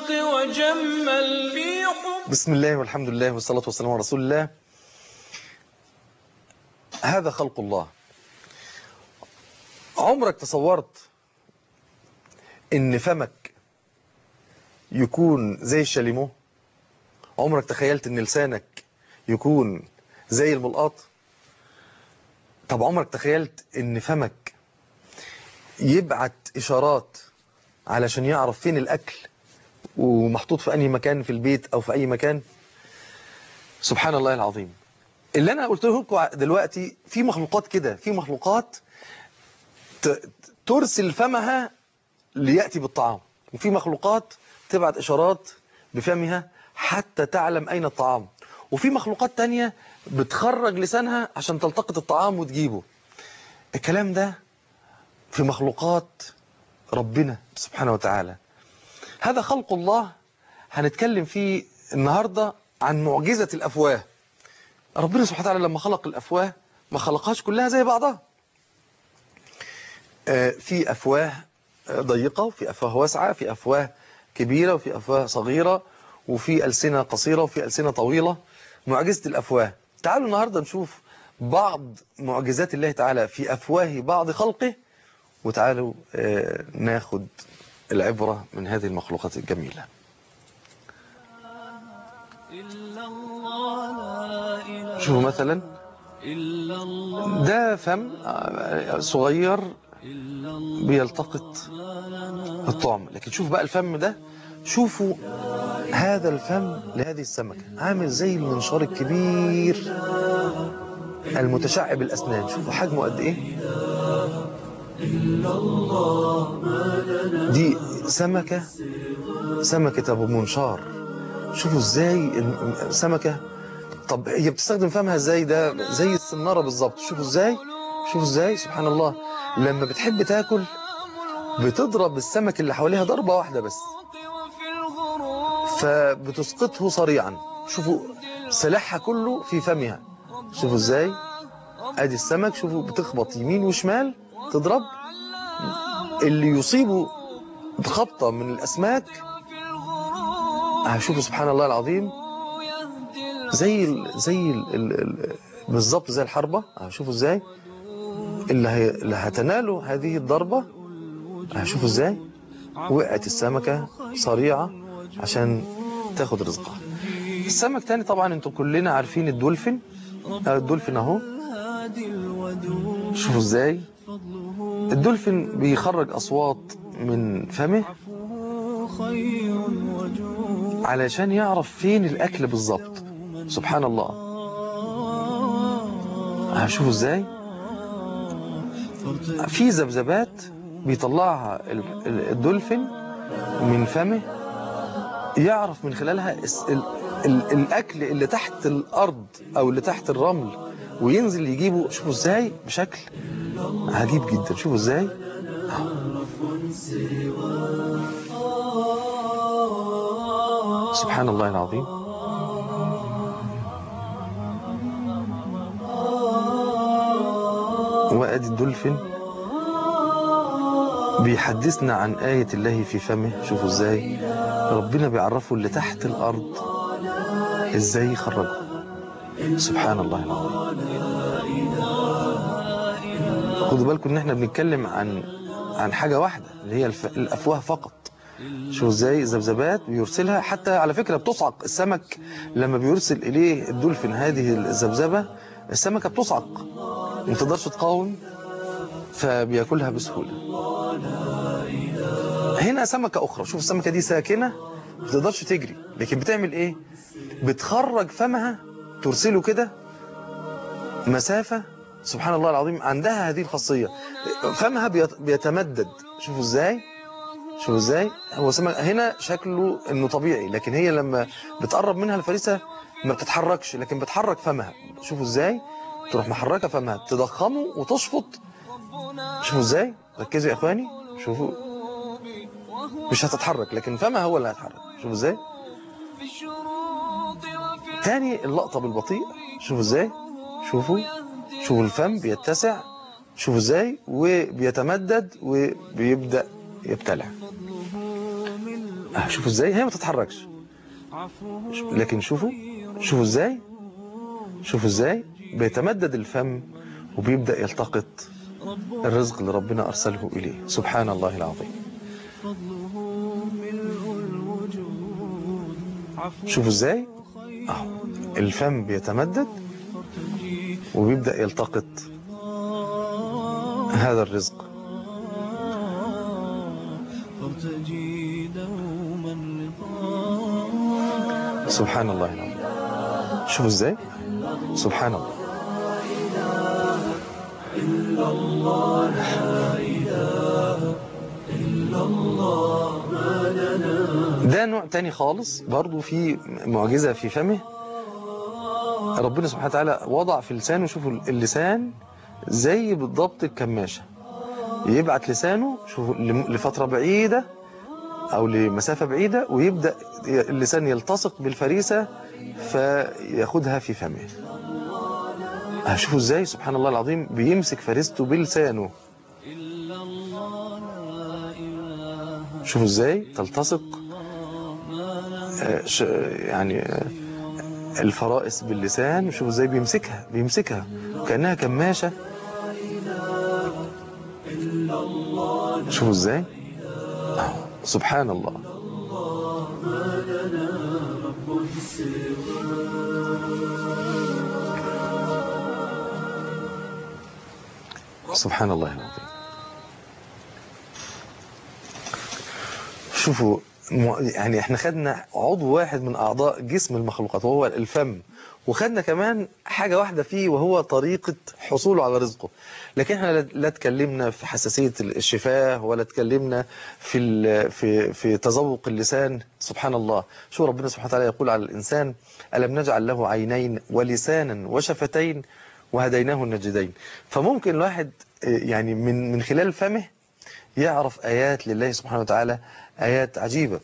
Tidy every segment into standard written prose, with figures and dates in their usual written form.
وجمل في حب. بسم الله والحمد لله والصلاة والسلام على رسول الله. هذا خلق الله. عمرك تصورت ان فمك يكون زي الشاليمو؟ عمرك تخيلت ان لسانك يكون زي الملقاط؟ طب عمرك تخيلت ان فمك يبعت اشارات علشان يعرف فين الاكل ومحطوط في اي مكان في البيت او في اي مكان؟ سبحان الله العظيم. اللي انا قلته لكم دلوقتي في مخلوقات كده، في مخلوقات ترسل فمها ليأتي بالطعام، وفي مخلوقات تبعت اشارات بفمها حتى تعلم اين الطعام، وفي مخلوقات تانية بتخرج لسانها عشان تلتقط الطعام وتجيبه. الكلام ده في مخلوقات ربنا سبحانه وتعالى. هذا خلق الله. هنتكلم فيه النهاردة عن معجزة الأفواه. ربنا سبحانه وتعالى لما خلق الأفواه ما خلقهاش كلها زي بعضها. في أفواه ضيقة، وفي أفواه واسعة، في أفواه كبيرة، وفي أفواه صغيرة، وفي ألسنة قصيرة، وفي ألسنة طويلة. معجزة الأفواه. تعالوا النهاردة نشوف بعض معجزات الله تعالى في أفواه بعض خلقه، وتعالوا ناخد العبرة من هذه المخلوقات الجميلة. شوفوا مثلا ده فم صغير بيلتقط الطعم، لكن شوف بقى الفم ده. شوفوا هذا الفم لهذه السمكة عامل زي المنشار الكبير المتشعب الأسنان. شوفوا حجمه قد إيه. دي سمكة أبو منشار. شوفوا إزاي سمكة. طب هي بتستخدم فمها إزاي؟ ده زي السنارة بالظبط. شوفوا إزاي سبحان الله. لما بتحب تاكل بتضرب السمك اللي حواليها ضربة واحدة بس فبتسقطه صريعا. شوفوا سلاحها كله في فمها. شوفوا إزاي. ادي السمك. شوفوا بتخبط يمين وشمال تضرب. اللي يصيبه بخبطة من الأسماك شوفوا سبحان الله العظيم بالظبط زي الحربة. شوفوا ازاي اللي هتناله هذه الضربة. شوفوا ازاي وقعت السمكة صريعة عشان تاخد رزقها. السمك تاني طبعا انتم كلنا عارفين الدولفين. الدولفين اهو. شوفوا ازاي الدولفين بيخرج اصوات من فمه علشان يعرف فين الاكل بالظبط. سبحان الله. شوفوا ازاي في ذبذبات بيطلعها الدولفين من فمه يعرف من خلالها الاكل اللي تحت الارض او اللي تحت الرمل وينزل يجيبه. شوفوا ازاي بشكل عجيب جدا. شوفوا ازاي سبحان الله العظيم. وادي الدولفين بيحدثنا عن آية الله في فمه. شوفوا ازاي ربنا بيعرفه اللي تحت الأرض ازاي يخرجه. سبحان الله العظيم. خدوا بالكم ان احنا بنتكلم عن حاجة واحدة اللي هي الأفواه فقط. شوفوا ازاي ذبذبات بيرسلها. حتى على فكرة بتصعق السمك لما بيرسل إليه الدولفين هذه الذبذبة. السمكة بتصعق ما تقدرش تقاوم فبياكلها بسهولة. هنا سمكة أخرى. شوف السمكة دي ساكنة ما تقدرش تجري، لكن بتعمل إيه؟ بتخرج فمها ترسله كده مسافة. سبحان الله العظيم. عندها هذه الخاصية فمها بيتمدد. شوفوا ازاي هو سمك هنا شكله انه طبيعي، لكن هي لما بتقرب منها الفريسة ما بتتحركش لكن بتحرك فمها. شوفوا ازاي تروح محركة فمها تضخمه وتشفط. شوفوا ازاي. ركزوا يا اخواني. شوفوا مش هتتحرك لكن فمها هو اللي هيتحرك. شوفوا ازاي. تاني اللقطة بالبطيء. شوفوا ازاي. شوفوا الفم بيتسع. شوفوا ازاي وبيتمدد وبيبدأ يبتلع. شوفوا ازاي هي ما تتحركش، لكن شوفوا ازاي، شوفوا ازاي بيتمدد الفم وبيبدأ يلتقط الرزق اللي ربنا أرسله إليه. سبحان الله العظيم. شوفوا ازاي الفم بيتمدد وبيبدأ يلتقط هذا الرزق. سبحان الله العظيم. شوفوا ازاي، سبحان الله. ده نوع تاني خالص برضو في معجزة في فمه. ربنا سبحانه وتعالى وضع في لسانه، شوفوا اللسان زي بالضبط الكماشة، يبعت لسانه شوفوا لفترة بعيدة أو لمسافة بعيدة، ويبدأ اللسان يلتصق بالفريسة فياخدها في فمه. شوفوا ازاي سبحان الله العظيم بيمسك فريسته بلسانه. شوفوا ازاي تلتصق يعني الفرائس باللسان. شوفوا ازاي بيمسكها كأنها كماشة. شوفوا ازاي سبحان الله. سبحان الله العظيم. شوفوا يعني احنا خدنا عضو واحد من اعضاء جسم المخلوقات وهو الفم، وخدنا كمان حاجة واحدة فيه وهو طريقة حصوله على رزقه. لكن احنا لا تكلمنا في حساسية الشفاه ولا تكلمنا في تذوق اللسان. سبحان الله. شو ربنا سبحانه وتعالى يقول على الإنسان: ألم نجعل له عينين ولسانا وشفتين وهديناه النجدين. فممكن الواحد يعني من خلال فمه يعرف آيات لله سبحانه وتعالى، آيات عجيبة.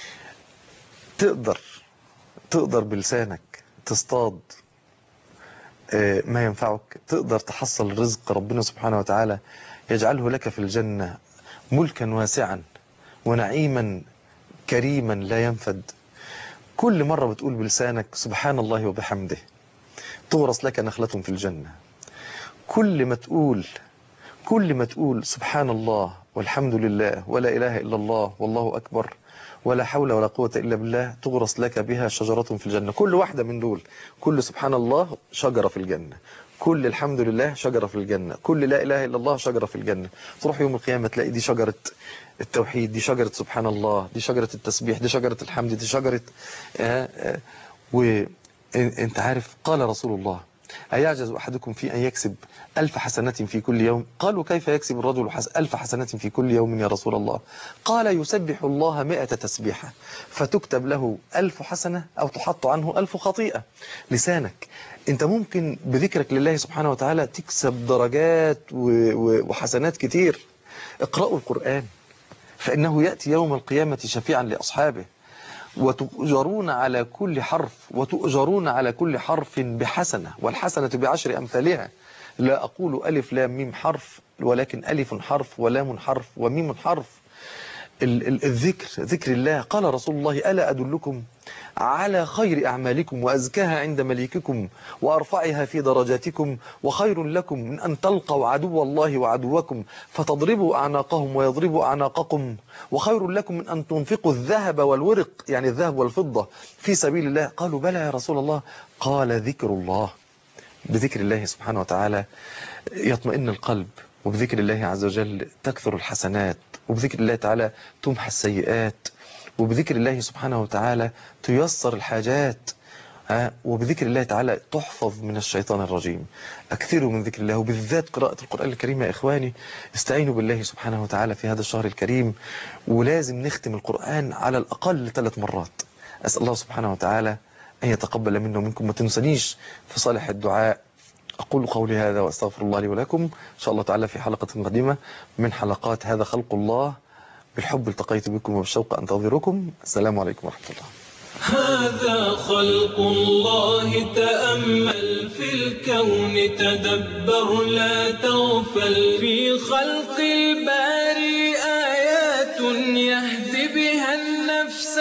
تقدر بلسانك تصطاد ما ينفعك، تقدر تحصل رزق ربنا سبحانه وتعالى يجعله لك في الجنة ملكا واسعا ونعيما كريما لا ينفد. كل مرة بتقول بلسانك سبحان الله وبحمده تغرس لك نخلة في الجنة. كل ما تقول سبحان الله والحمد لله ولا إله إلا الله والله أكبر ولا حول ولا قوة إلا بالله تغرس لك بها شجرة في الجنة. كل واحدة من دول، كل سبحان الله شجرة في الجنة، كل الحمد لله شجرة في الجنة، كل لا إله إلا الله شجرة في الجنة. تروح يوم القيامة تلاقي دي شجرة التوحيد، دي شجرة سبحان الله، دي شجرة التسبيح، دي شجرة الحمد، دي شجرة وانت عارف قال رسول الله: أيعجز أحدكم في أن يكسب 1000 حسنة في كل يوم؟ قالوا: كيف يكسب الرجل 1000 حسنة في كل يوم يا رسول الله؟ قال: يسبح الله 100 تسبيحة فتكتب له 1000 حسنة أو تحط عنه 1000 خطيئة. لسانك أنت ممكن بذكرك لله سبحانه وتعالى تكسب درجات وحسنات كتير. اقرأوا القرآن فإنه يأتي يوم القيامة شفيعا لأصحابه، وتؤجرون على كل حرف بحسنة، والحسنة ب10 أمثالها. لا أقول ألف لام ميم حرف، ولكن ألف حرف ولام حرف وميم حرف. ذكر الله. قال رسول الله: ألا أدلكم على خير أعمالكم وأزكاها عند مليككم وأرفعها في درجاتكم، وخير لكم من أن تلقوا عدو الله وعدوكم فتضربوا أعناقهم ويضربوا أعناقكم، وخير لكم من أن تنفقوا الذهب والورق، يعني الذهب والفضة، في سبيل الله. قالوا: بلى يا رسول الله. قال: ذكر الله. بذكر الله سبحانه وتعالى يطمئن القلب، وبذكر الله عز وجل تكثر الحسنات، وبذكر الله تعالى تمحى السيئات، وبذكر الله سبحانه وتعالى تيسر الحاجات، وبذكر الله تعالى تحفظ من الشيطان الرجيم. أكثروا من ذكر الله، وبالذات قراءة القرآن الكريم يا إخواني. استعينوا بالله سبحانه وتعالى في هذا الشهر الكريم، ولازم نختم القرآن على الأقل 3 مرات. أسأل الله سبحانه وتعالى أن يتقبل منا ومنكم. ما تنسنيش في صالح الدعاء. أقول قولي هذا وأستغفر الله لي ولكم. إن شاء الله تعالى في حلقة قادمة من حلقات هذا خلق الله. بالحب التقيت بكم وبالشوق أنتظركم. السلام عليكم ورحمة الله. هذا خلق الله، تأمل في الكون، تدبر لا تغفل. في خلق الباري آيات يهدي بها النفس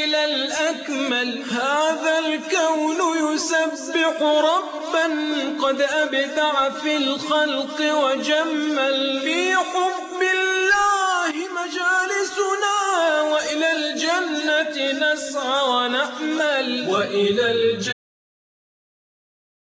وإلى الأكمل. هذا الكون يسبح ربا قد أبدع في الخلق وجمل. في حب الله مجالسنا وإلى الجنة نسعى ونأمل. وإلى الجنة